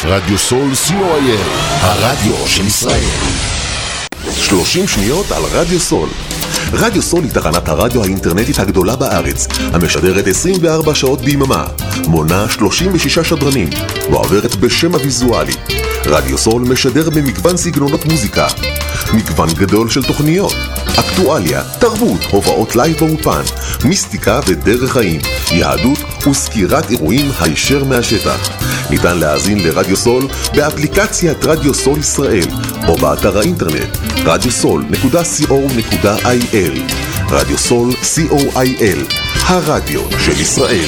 רדיו סול co.il, הרדיו של ישראל. 30 שניות על רדיו סול. רדיו סול היא תחנת הרדיו האינטרנטית הגדולה בארץ, המשדרת 24 שעות ביממה, מונה 36 שדרנים, ועוברת בשם הוויזואלי. רדיו סול משדר במגוון סגנונות מוזיקה, מגוון גדול של תוכניות, אקטואליה, תרבות, הופעות לייב באופן, מיסטיקה ודרך חיים, יהדות וסקירת אירועים הישר מהשטח. ניתן להאזין לרדיו סול באפליקציית רדיו סול ישראל או באתר האינטרנט radiosol.co.il. רדיו סול co.il, הרדיו של ישראל.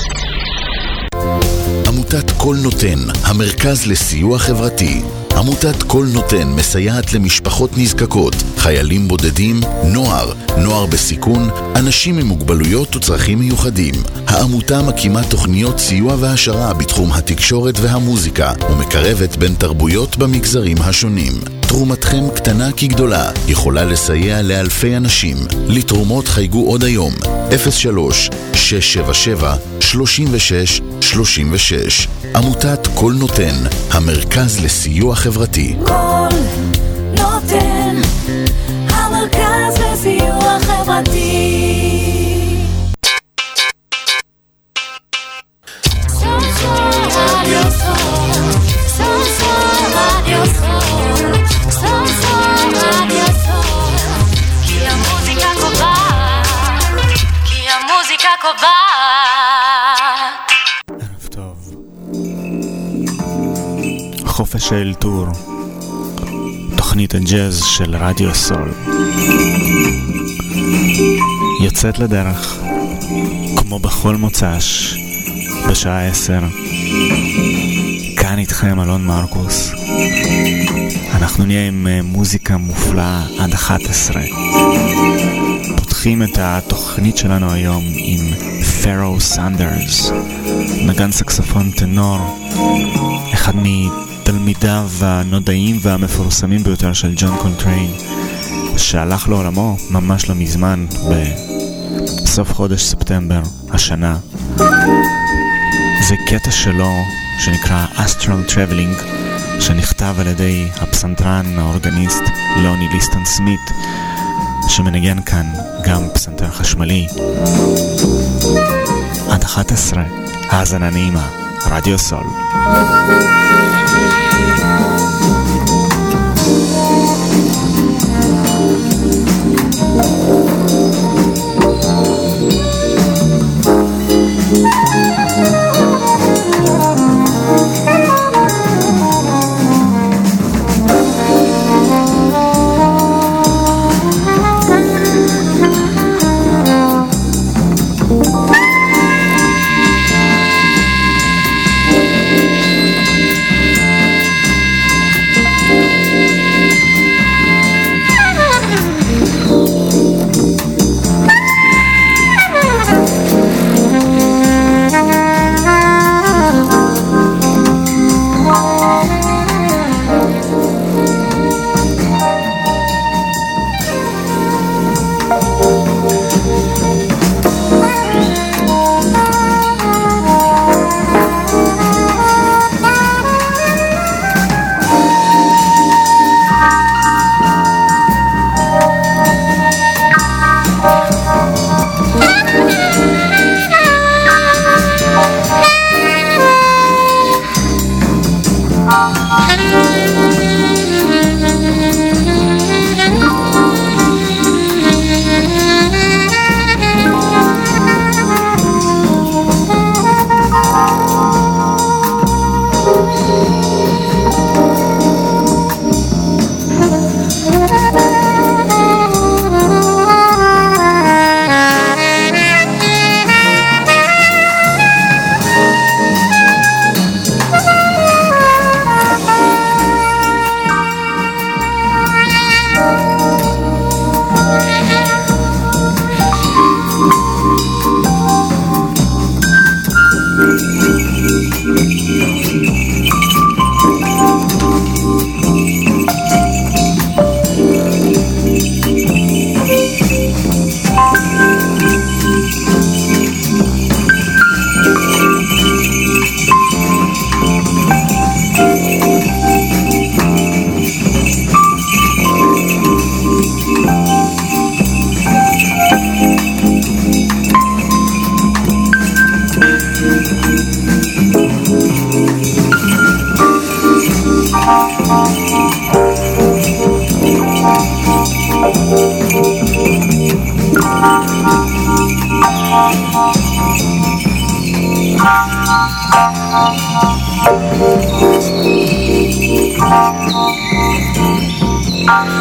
עמותת כל נותן, המרכז לסיוע חברתי. עמותת כל נותן מסייעת למשפחות נזקקות, חיילים בודדים, נוער בסיכון, אנשים עם מוגבלויות וצרכים מיוחדים. העמותה מקימה תוכניות סיוע והשרה בתחום התקשורת והמוזיקה, ומקרבת בין תרבויות במגזרים השונים. תרומתכם קטנה כגדולה, יכולה לסייע לאלפי אנשים. לתרומות חייגו עוד היום, 03-677-3636. עמותת כל נותן, המרכז לסיוע חברתי. כל נותן, המרכז לסיוע חברתי. ערב טוב. חופש של טור, תוכנית הג'אז של רדיו סול יוצאת לדרך כמו בכל מוצ"ש בשעה 10. כאן איתכם אלון מרקוס. אנחנו נהיה עם מוזיקה מופלאה עד 11. פותחים את התוכנית שלנו היום עם פרו סנדרס, נגן סקסופון טנור, אחד מתלמידיו הנודעים והמפורסמים ביותר של ג'ון קולטריין, שהלך לעולמו ממש לא מזמן בסוף חודש ספטמבר השנה. זה קטע שלו שנקרא Astral Traveling, שנכתב על ידי הפסנתרן האורגניסט לוני ליסטון סמית, שמנגן כאן גם פסנתר חשמלי. עד 11, האזנה נעימה, רדיו סול.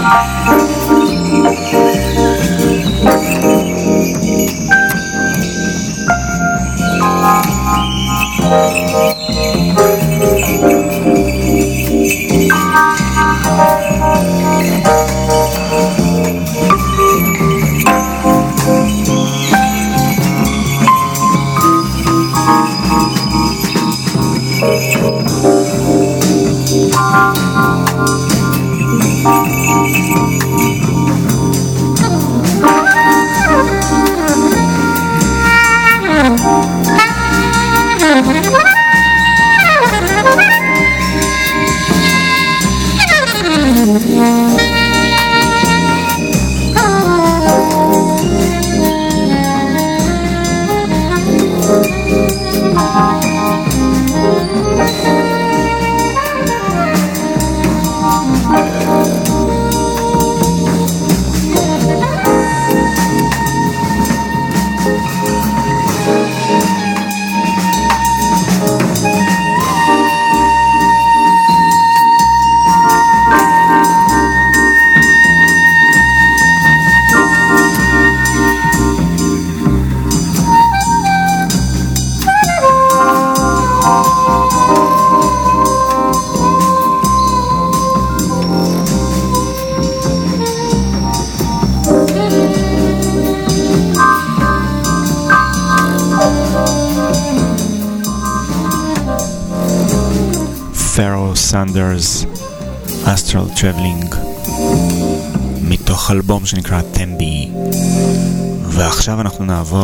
סנדרס, אסטרל טרבלינג, מתוך אלבום שנקרא טמבי. ועכשיו אנחנו נעבור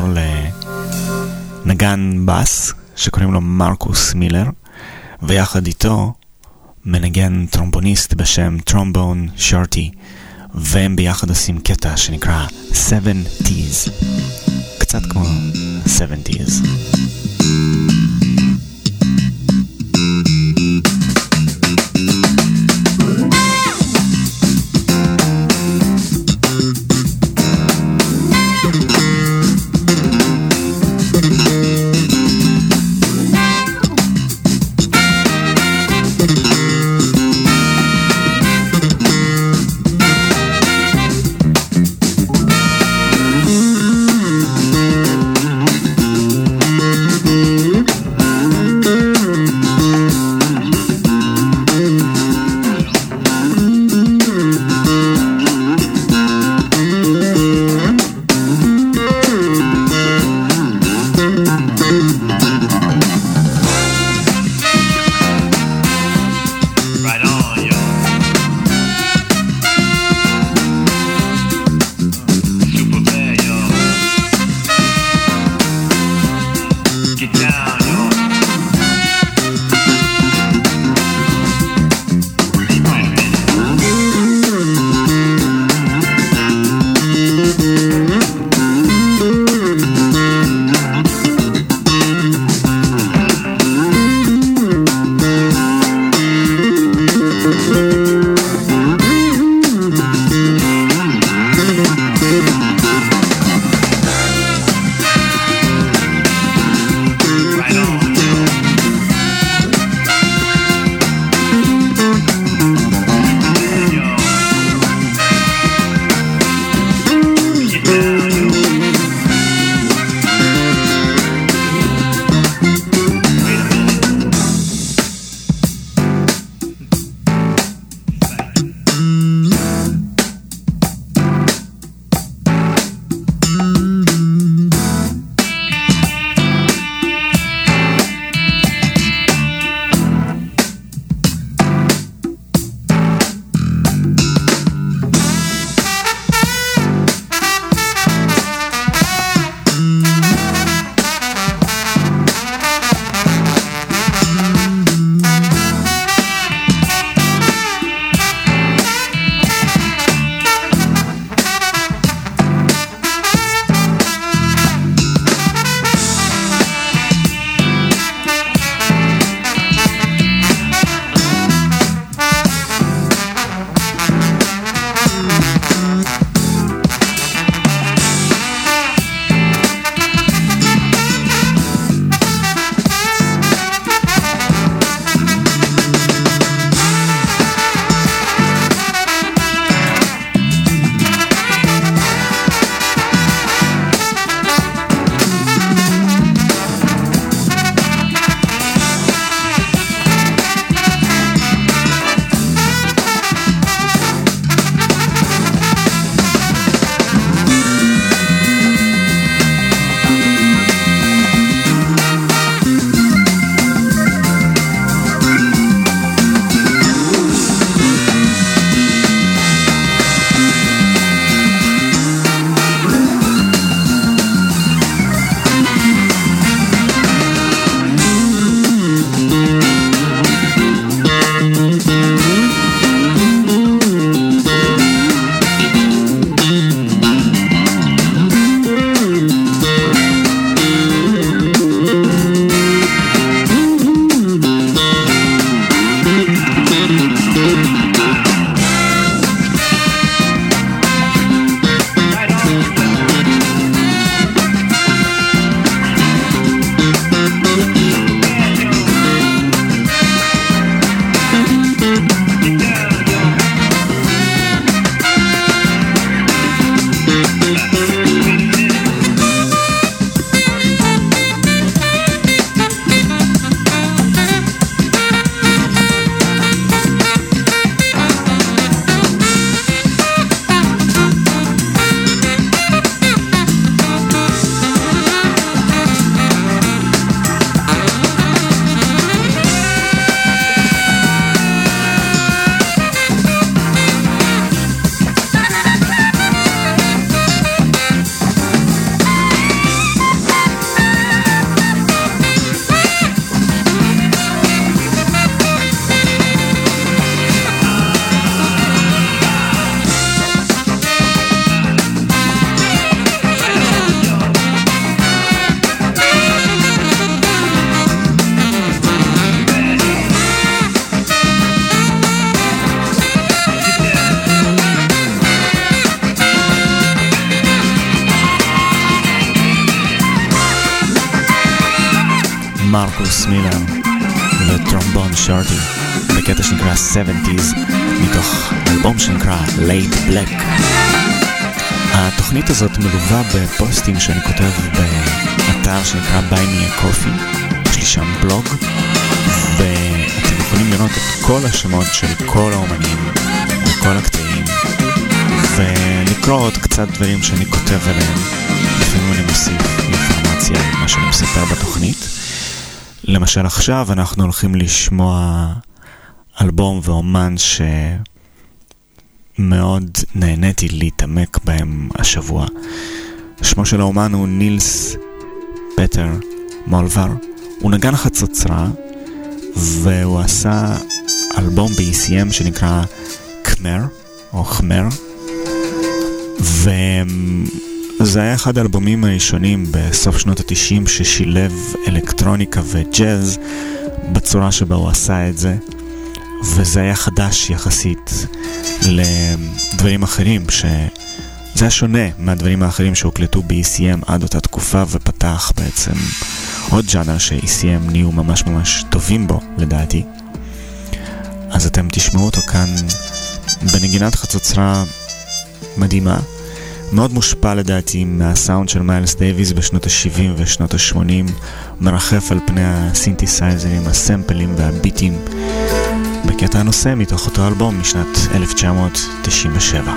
לנגן בס שקוראים לו מרקוס מילר, ויחד איתו מנגן טרומבוניסט בשם טרומבון שורטי, והם ביחד עושים קטע שנקרא 70s, קצת כמו 70s. מרקוס מילר וטרומבון שורטי בקטע שנקרא 70s מתוך אלבום שנקרא Late Black. התוכנית הזאת מלווה בפוסטים שאני כותב באתר שנקרא Buy Me a Coffee. יש לי שם בלוג ואתם יכולים לראות את כל השמות של כל האומנים וכל הקטעים ולקרוא עוד קצת דברים שאני כותב עליהם. לפעמים אני מוסיף אינפורמציה על מה שאני מספר בתוכנית. למשל עכשיו אנחנו הולכים לשמוע אלבום ואומן שמאוד נהניתי להתעמק בהם השבוע. שמו של האומן הוא נילס פטר מולבר. הוא נגן חצוצרה והוא עשה אלבום ב-ECM שנקרא קמר או חמר, וזה היה אחד האלבומים הראשונים בסוף שנות ה-90 ששילב אלקטרוניקה וג'אז בצורה שבה הוא עשה את זה, וזה היה חדש יחסית לדברים אחרים, שזה היה שונה מהדברים האחרים שהוקלטו ב-ECM עד אותה תקופה, ופתח בעצם עוד ג'אנר ש-ECM נהיו ממש ממש טובים בו לדעתי. אז אתם תשמעו אותו כאן בנגינת חצוצרה מדהימה, מאוד מושפע לדעתי מהסאונד של מיילס דייוויס בשנות ה-70 ושנות ה-80, מרחף על פני הסינתסייזרים, הסמפלים והביטים, בקטע הנושא מתוך אותו אלבום משנת 1997.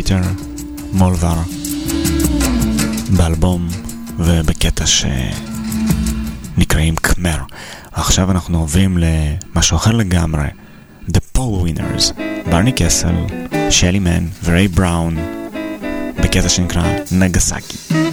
פיטר מולבר באלבום ובקטע שנקראים קמר. עכשיו אנחנו עוברים למשהו אחר לגמרי, The Poll Winners, ברני קסל, שלי מן וריי בראון בקטע שנקרא נגסקי.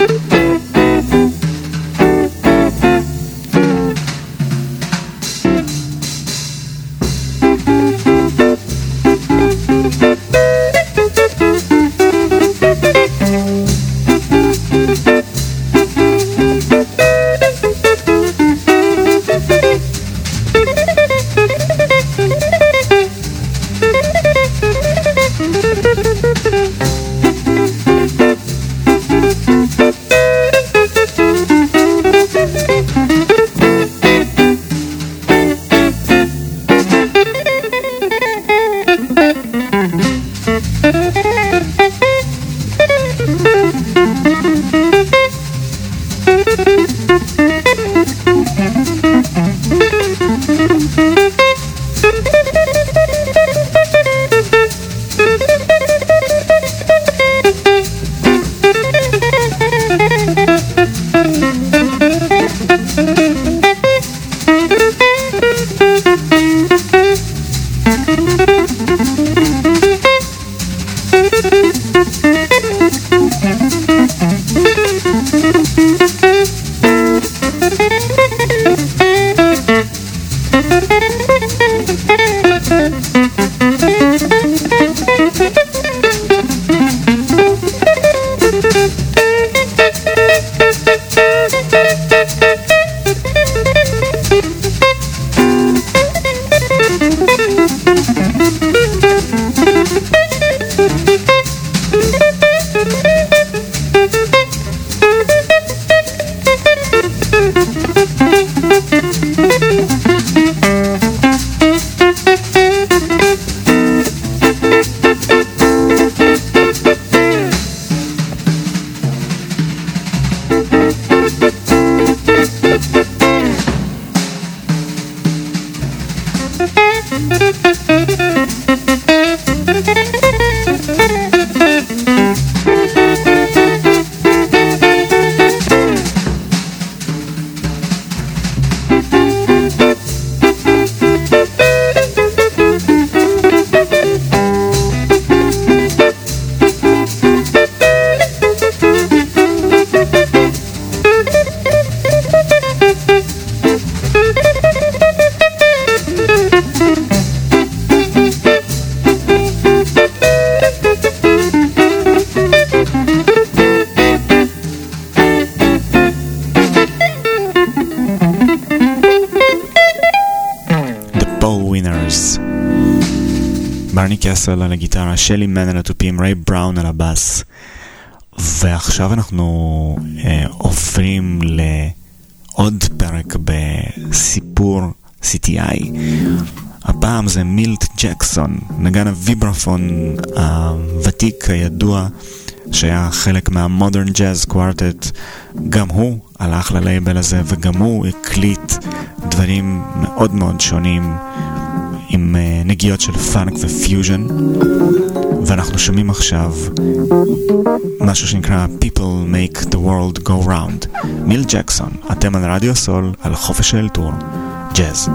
ברני קסל על הגיטרה, שלי מן על התופים, ריי בראון על הבאס. ועכשיו אנחנו עוברים לעוד פרק בסיפור CTI. הפעם זה מילט ג'קסון, נגן הוויברפון הוותיק הידוע שהיה חלק מהמודרן ג'אז קוורטט. גם הוא הלך ללייבל הזה וגם הוא הקליט דברים מאוד מאוד שונים עם נגיעות של פאנק ופיוז'ן, ואנחנו שומעים עכשיו משהו שנקרא People Make the World Go Round. מיל ג'קסון, אתם על רדיו סול, על חופש האלתור, ג'אז.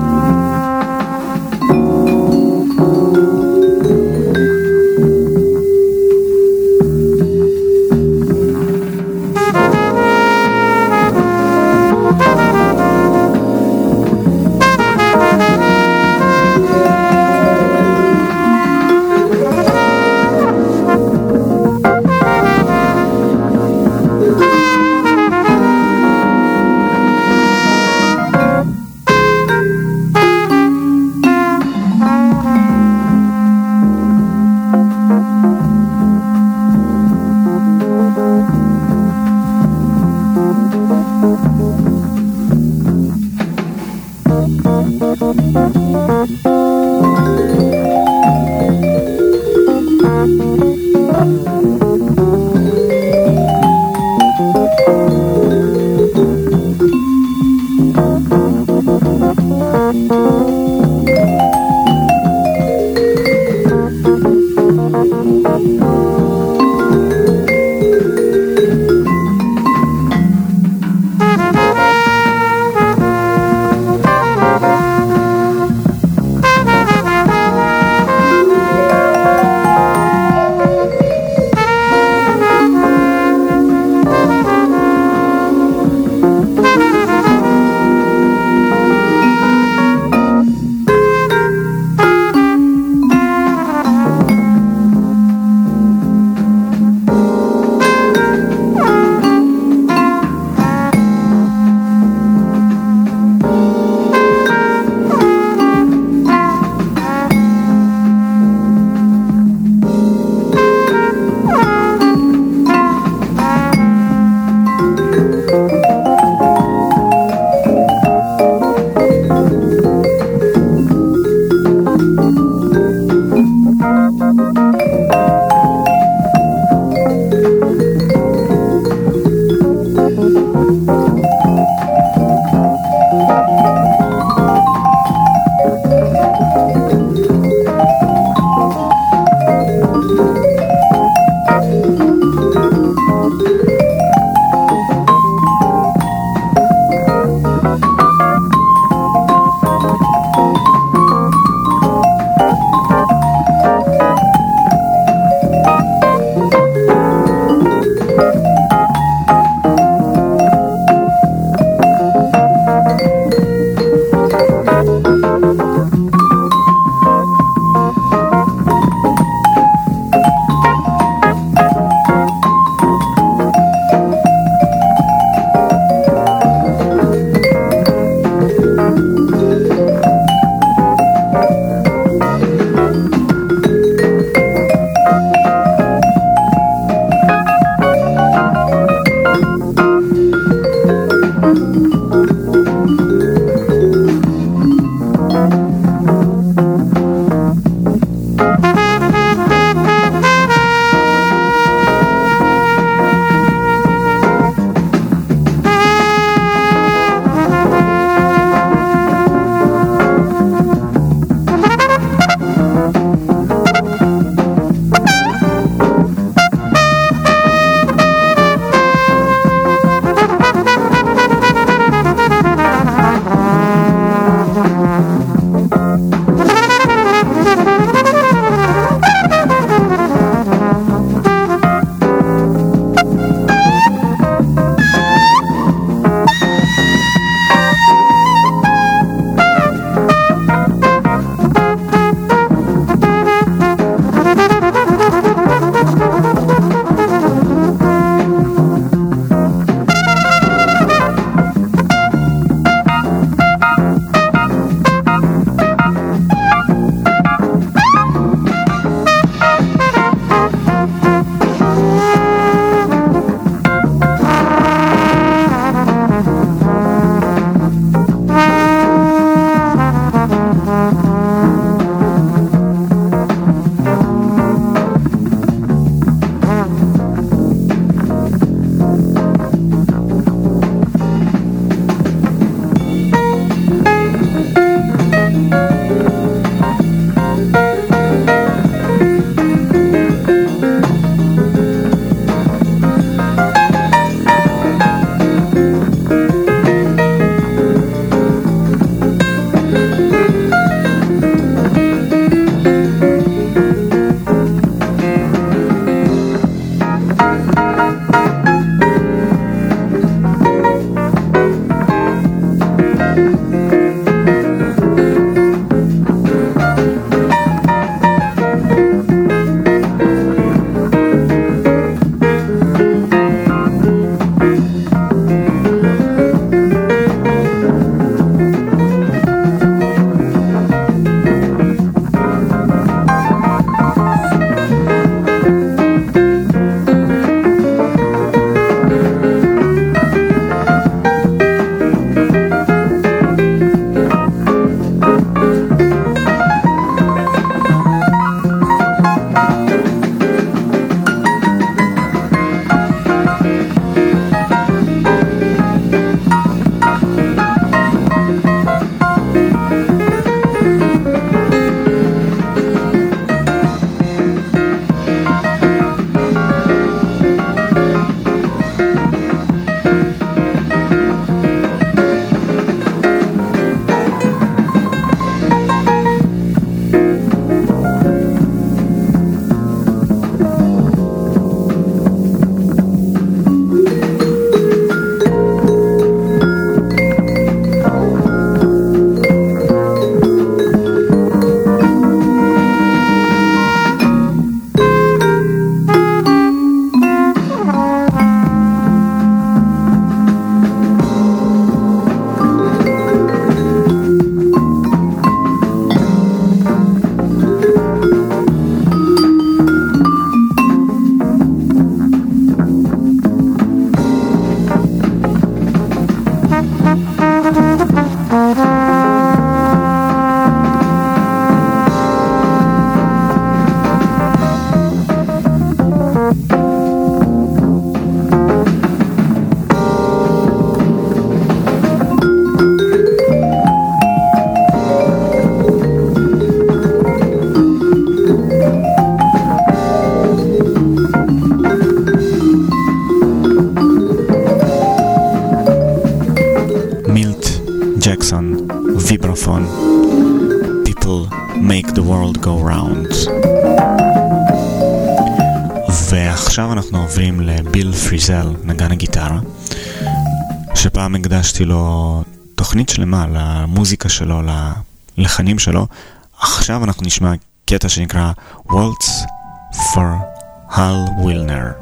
אנחנו עוברים לביל פריזל, נגן הגיטרה, שפעם הקדשתי לו תוכנית שלמה למוזיקה שלו, ללחנים שלו. עכשיו אנחנו נשמע קטע שנקרא Waltz for Hal Willner.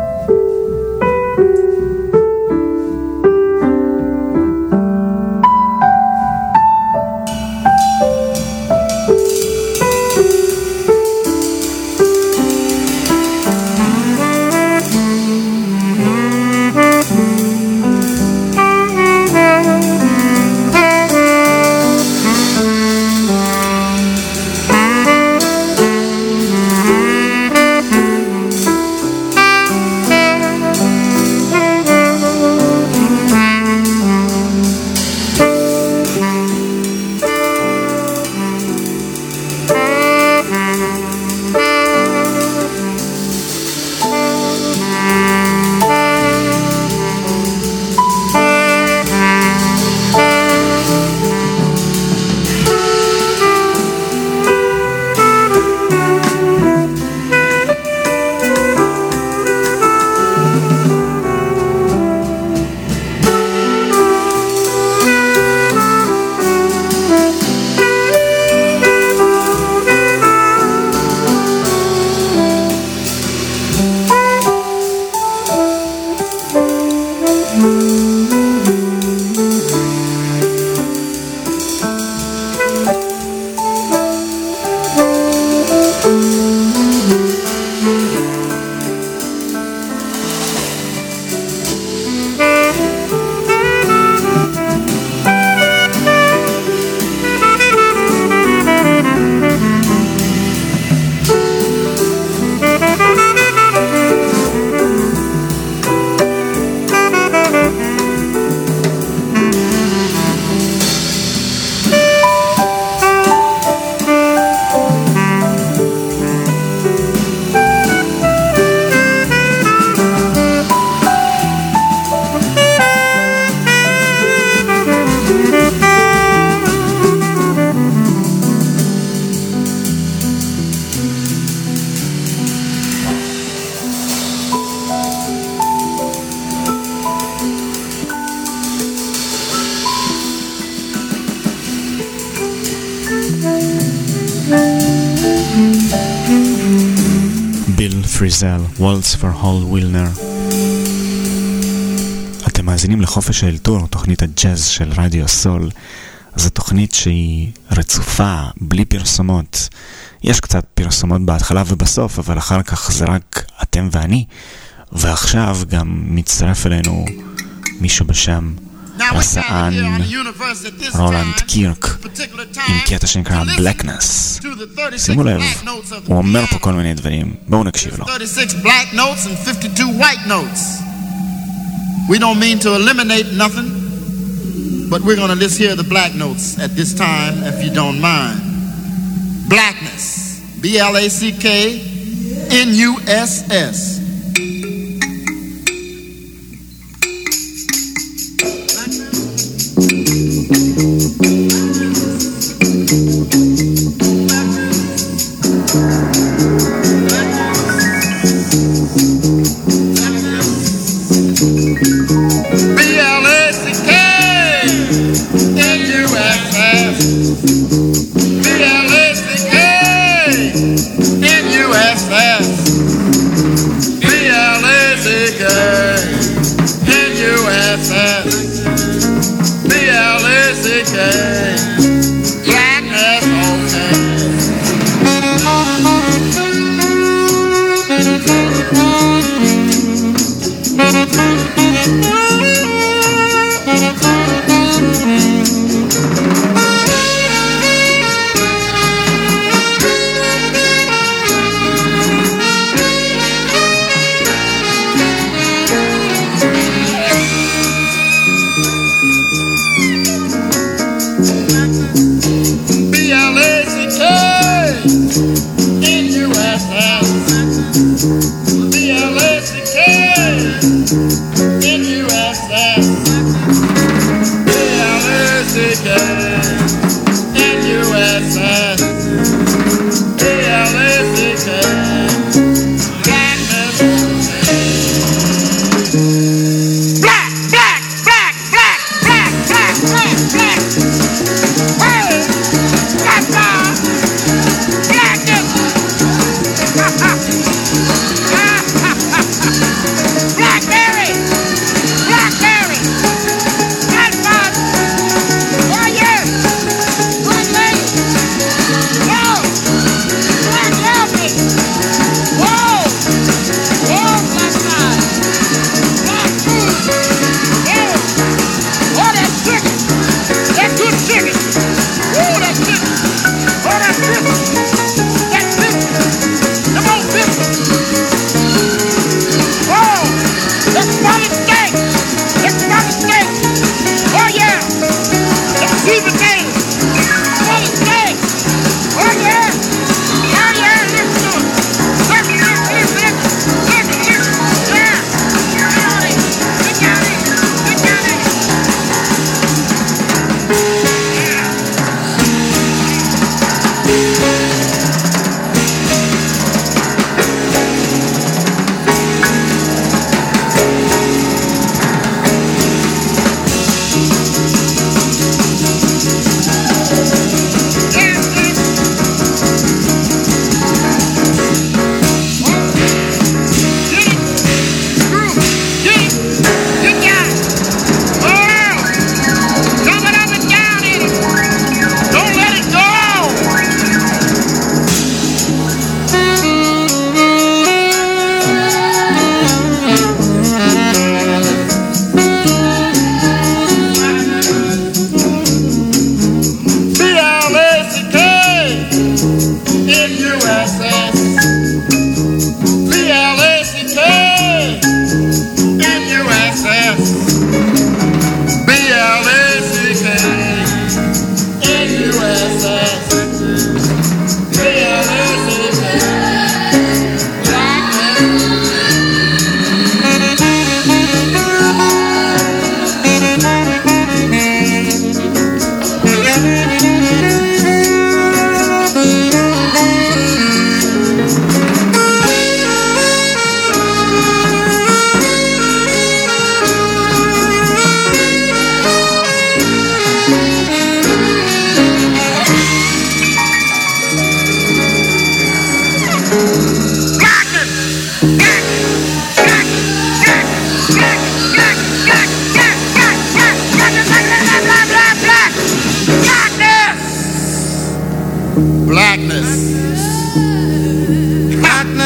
פריזל, Waltz for Hal Willner. אתם מאזינים לחופש האלתור, תוכנית הג'אז של רדיו סול. זו תוכנית שהיא רצופה, בלי פרסומות. יש קצת פרסומות בהתחלה ובסוף, אבל אחר כך זה רק אתם ואני. ועכשיו גם מצטרף אלינו מישהו בשם רסען רולנד קירק עם קטע שנקרא Blackness. שימו לב, הוא אומר פה כל מיני דברים, בואו נקשיב לו. 36 black notes and 52 white notes. We don't mean to eliminate nothing, but we're going to list here the black notes at this time, if you don't mind. Blackness, B-L-A-C-K-N-U-S-S.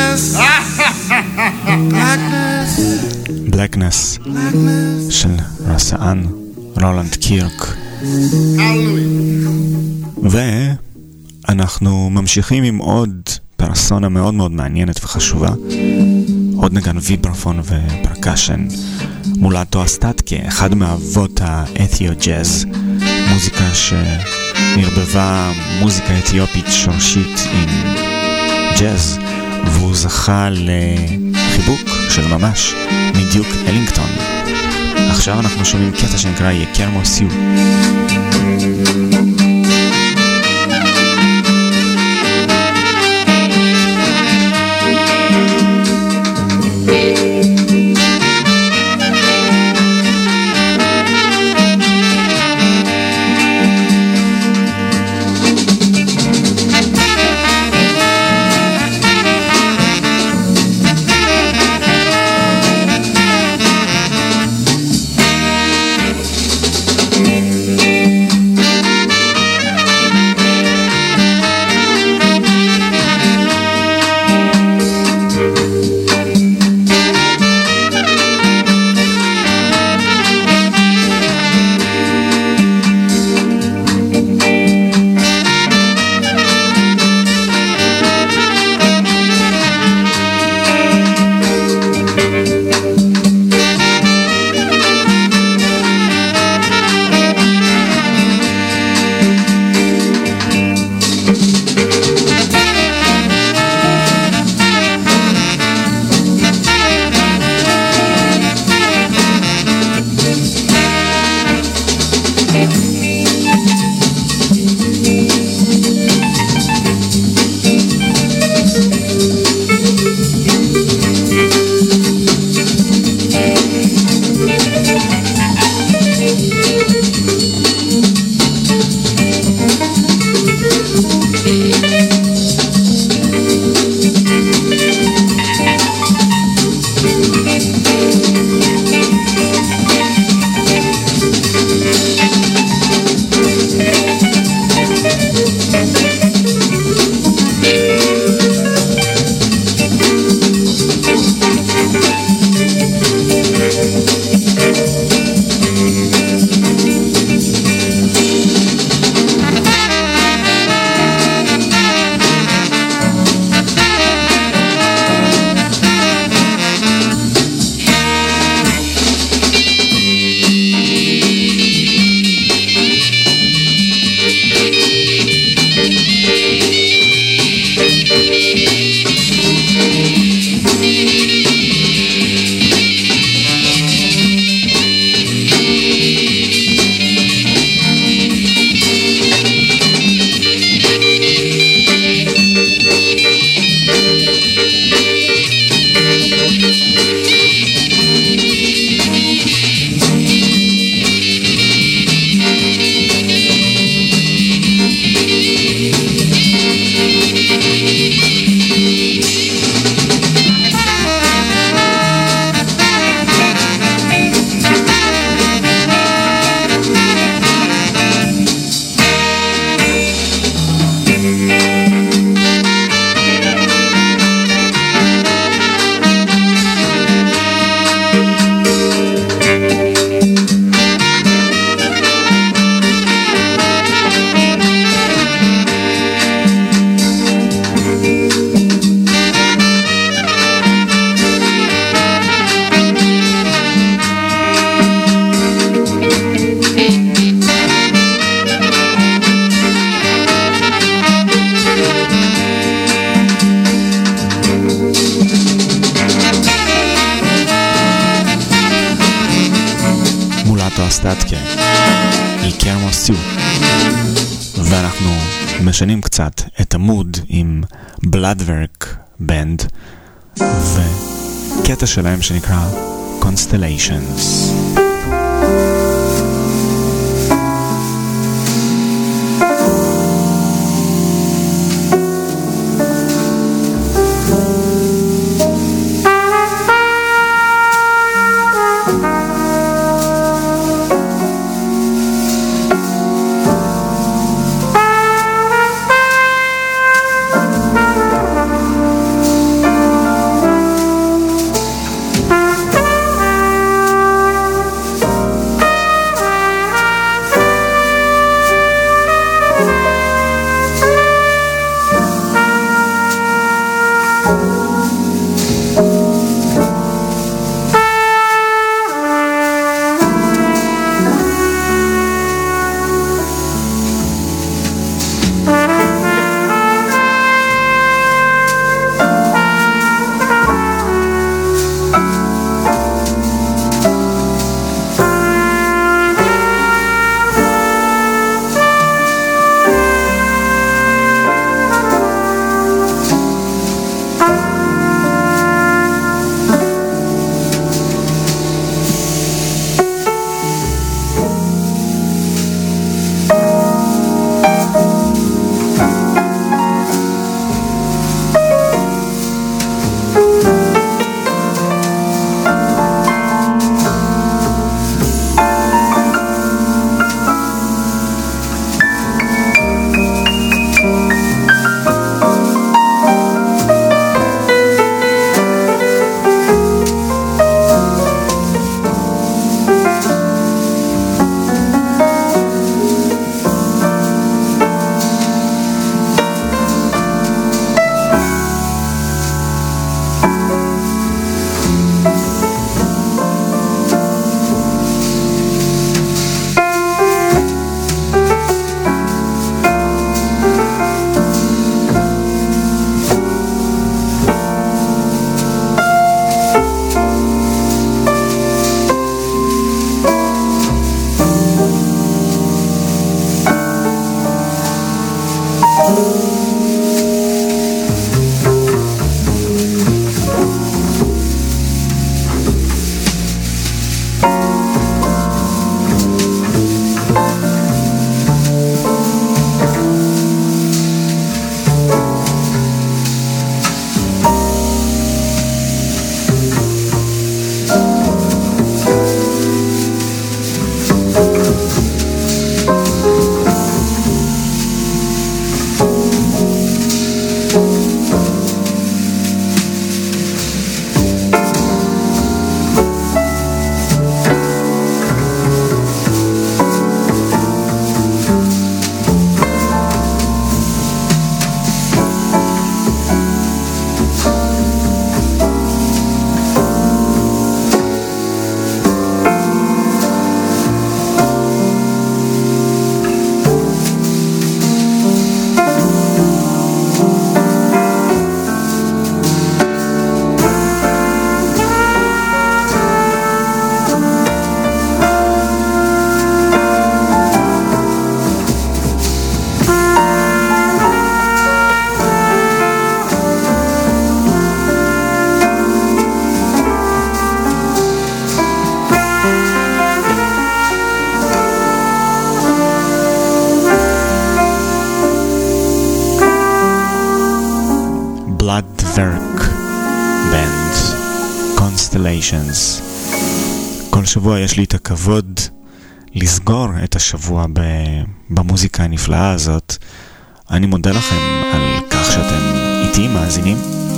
Blackness של רסאן רולנד קירק. ואנחנו ממשיכים עם עוד פרסונה מאוד מאוד מעניינת וחשובה, עוד נגן ויברפון ופרקשן, מולטו אסטטקה, אחד מאבות האתיו ג'אז, מוזיקה שנרבבה מוזיקה אתיופית שורשית עם ג'אז, והוא זכה לחיבוק של ממש מדיוק אלינגטון. עכשיו אנחנו שומעים קטע שנקרא יקרמו סיו. אסטטקה, יקרמו סיו. ואנחנו משנים קצת את המוד עם בלאדוורק בנד וקטע שלהם שנקרא Constellations. Constellations. כל שבוע יש לי את הכבוד לסגור את השבוע במוזיקה הנפלאה הזאת. אני מודה לכם על כך שאתם איתי מאזינים.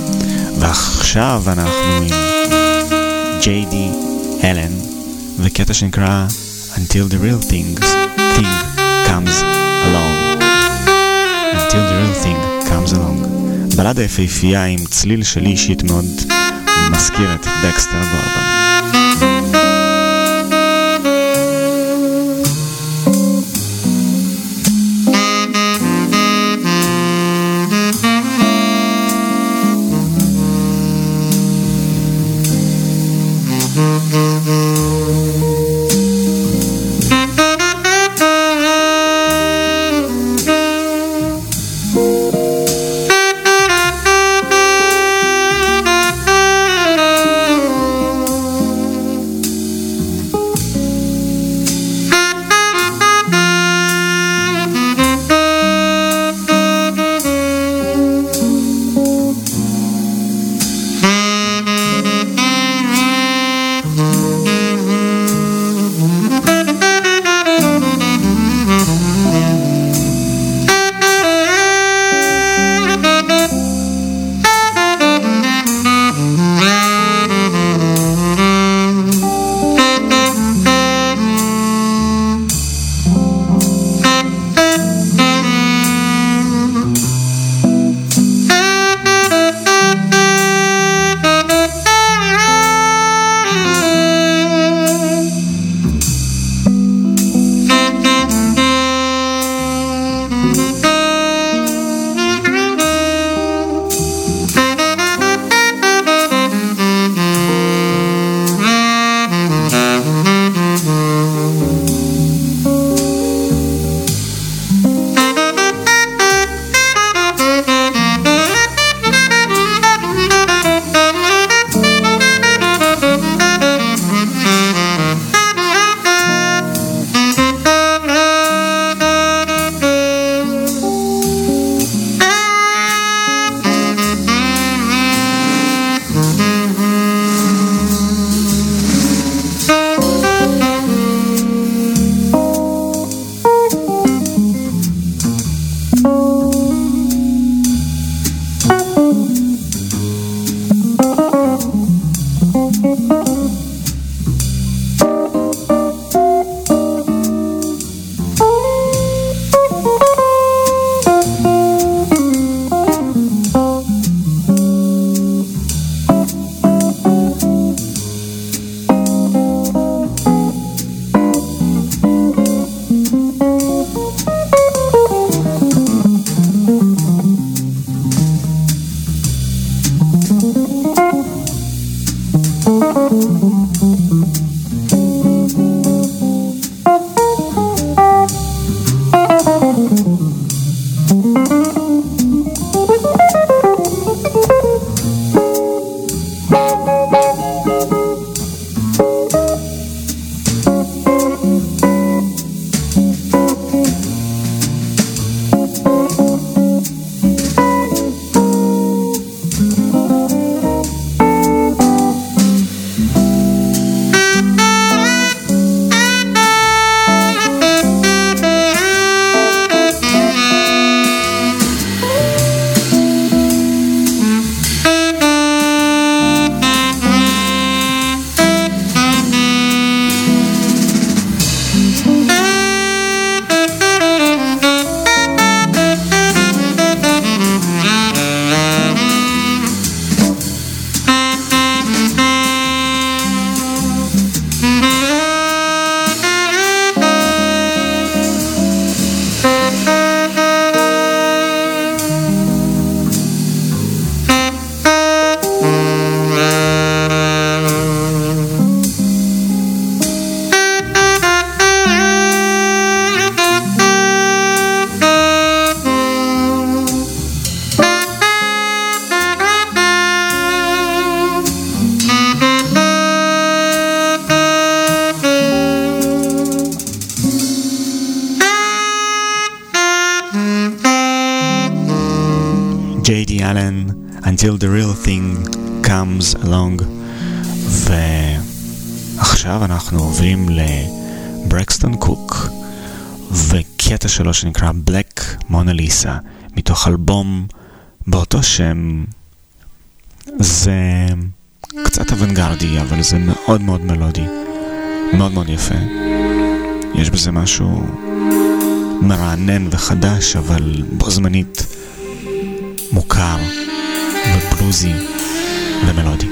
ועכשיו אנחנו עם J.D. Allen וקטע שנקרא Until the Real Thing Comes Along. Until the Real Thing Comes Along. בלדה יפהפייה עם צליל שלי אישית מאוד מזכיר את דקסטר גורדון. Until the Real Thing Comes Along. ועכשיו אנחנו עוברים לברקסטון קוק וקטע שלו שנקרא Black Mona Lisa מתוך אלבום באותו שם. זה קצת אוונגרדי אבל זה מאוד מאוד מלודי, מאוד מאוד יפה. יש בזה משהו מרענן וחדש אבל בו זמנית מוכר ובלוזי ומלודי.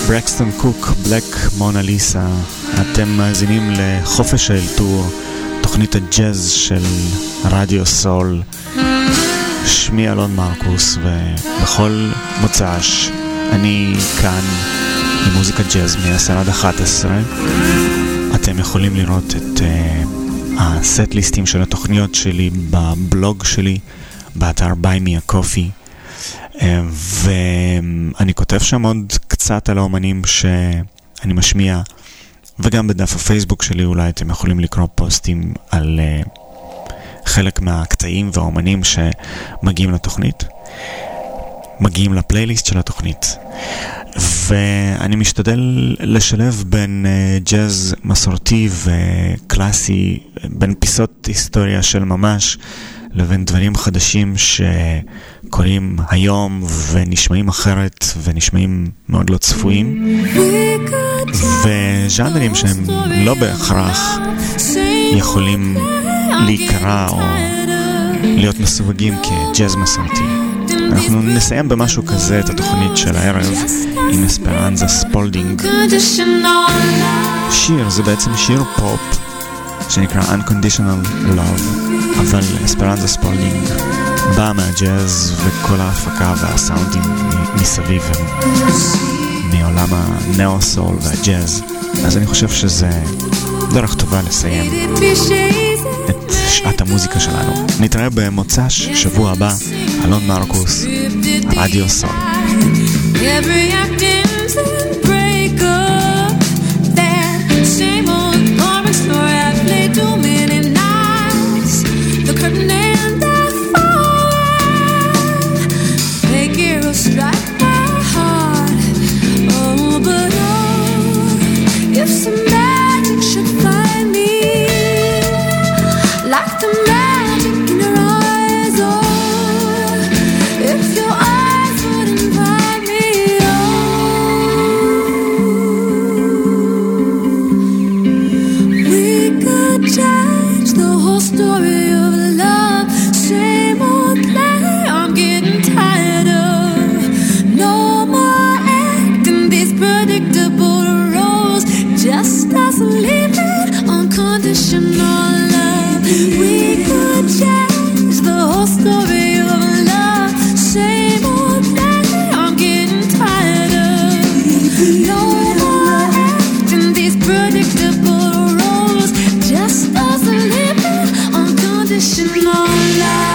ברקסטון קוק, בלק מונה ליסה. אתם מאזינים לחופש האלתור, תוכנית הג'אז של רדיו סול. שמי אלון מרקוס, ובכל מוצ"ש אני כאן עם מוזיקה ג'אז מ-10 עד 11. אתם יכולים לראות את הסט ליסטים של התוכניות שלי בבלוג שלי, באתר Buy Me a Coffee, ואני כותב שם עוד קצת על האומנים שאני משמיע, וגם בדף הפייסבוק שלי אולי אתם יכולים לקרוא פוסטים על חלק מהקטעים והאומנים שמגיעים לתוכנית, מגיעים לפלייליסט של התוכנית. ואני משתדל לשלב בין ג'אז מסורתי וקלאסי, בין פיסות היסטוריה של ממש לבין דברים חדשים שקוראים היום ונשמעים אחרת ונשמעים מאוד לא צפויים, וז'אנרים שהם לא בהכרח יכולים להיקרא או להיות מסווגים כג'אז מסורתי. אנחנו נסיים במשהו כזה את התוכנית של הערב עם אספרנזה ספולדינג. שיר, זה בעצם שיר פופ שנקרא Unconditional Love, אבל אספרנזה ספולדינג בא מהג'אז, וכל ההפקה והסאונדים מסביב הם מעולם הנאו-סול והג'אז. אז אני חושב שזה דרך טובה לסיים את שעת המוזיקה שלנו. נתראה במוצ"ש שבוע הבא. אלון מרקוס, רדיו סול. Every acting's a breakup. That same old boring story I played too many nights. The curtain and the fall. Make it strike my heart. Oh, but oh, if some magic should find me, like the magic in your eyes, oh, if your eyes would invite me, we could change the whole story of love. Same old play I'm getting tired of. No more acting these predictable roles. Just us living unconditional love. We could change the whole story of love. Same old play I'm getting tired of. No more acting these predictable roles. Just us living unconditional love.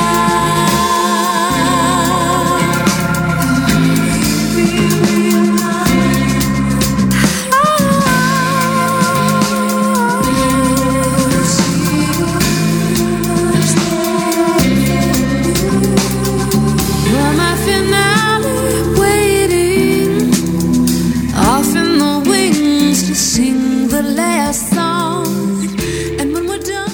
You're my finale waiting, off in the wings to sing the last song. And when we're done,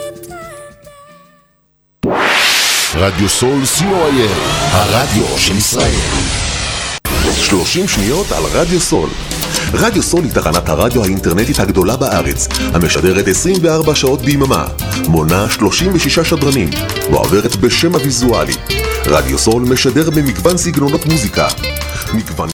pretend. רדיו סול co.il, הרדיו של ישראל. 30 שניות על רדיו סול. רדיו סול היא תחנת הרדיו האינטרנטית הגדולה בארץ, המשדרת 24 שעות ביממה, מונה 36 שדרנים, ועוברת בשם הוויזואלי. רדיו סול משדר במגוון סגנונות מוזיקה, מגוון